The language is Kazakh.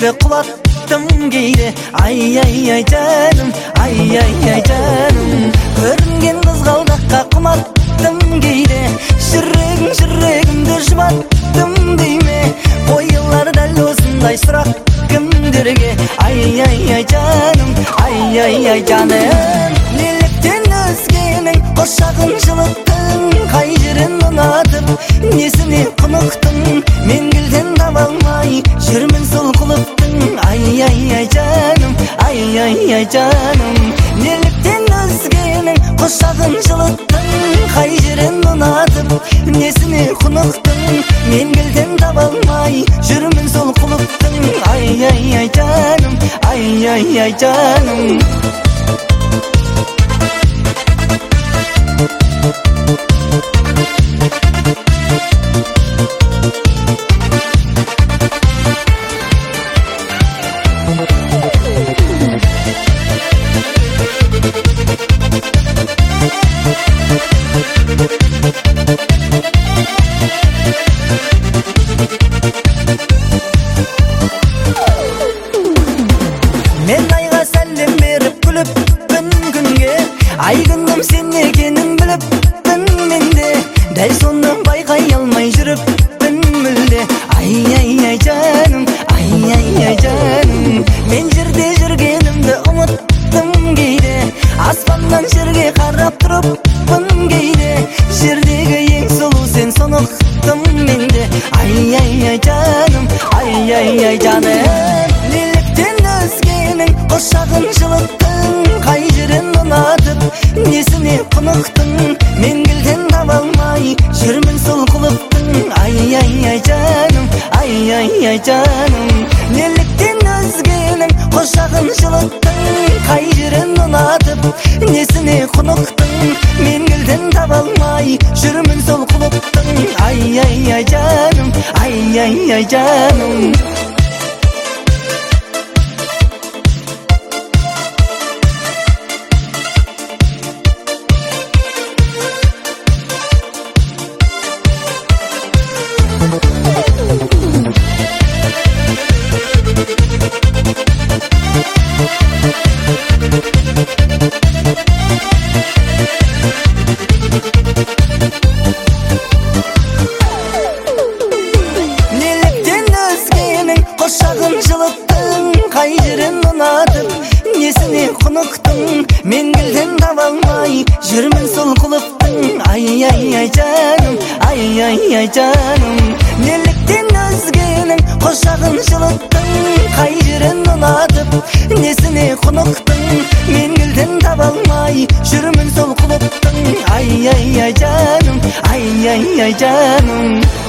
жүректі құлаттым кейде. Ай жаным, ай жаным. Көрінген қызғалдаққа құматтым кейде. Жүрегімді жұбаттым дейме. Қойылар дәл осындай сұрақ кімдерге. Ай жаным, ай жаным. Неліктен өзгенің құшағын жылыттың, қай жерін ұнатып, несіне құнықтың, мен келден таба алмай жүрмін сол құлықтың. Ай жаным, ай жаным. Неліктен өзгенің құшағын жылыттың, қай жерін ұнатып, несіне құнықтың, мен келден таба алмай жүрмін сол құлықтың. Ай жаным, ай жаным. Мен айға сәлем беріп күліппін күнге, ай күнім сен екенін біліппін менде, дәл соны байқай алмай жүріппін мүлде. Ай жаным, ай жаным. Мен жерде жүргенімді ұмыттым кейде, аспаннан жерге қарап тұрыппын кейде. Жердегі ең сұлу сен, соны ұқтым менде. Ай жаным, ай жаным. Неліктен өзгенің құшағын жылыттың, қай жерін ұнатып, несіне құнықтың, мен келден таба алмай жүрмін сол құлықтың. Ай жаным, ай жаным. Неліктен өзгенің құшағын жылыттың, қай жерін ұнатып, несіне құнықтың, мен келден таба алмай жүрмін сол құлықтың. Ай жаным, ай жаным. Неліктен өзгенің құшағын жылыттың, қай жерін ұнатып, несіне құнықтың, мен келден таба алмай жүрмін сол құлықтың. Ай жаным, ай жаным. Неліктен өзгенің құшағын жылыттың, қай жерін ұнатып, несіне құнықтың, мен келден таба алмай жүрмін сол құлықтың. Ай жаным, ай жаным.